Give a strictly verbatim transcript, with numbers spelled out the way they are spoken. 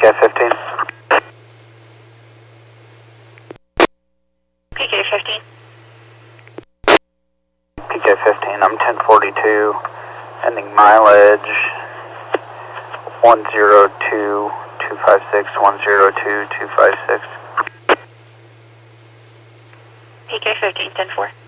K fifteen. P K fifteen. P K fifteen, I'm ten forty-two, ending mileage one zero two two five six, one zero two two five six. P K fifteen, ten four.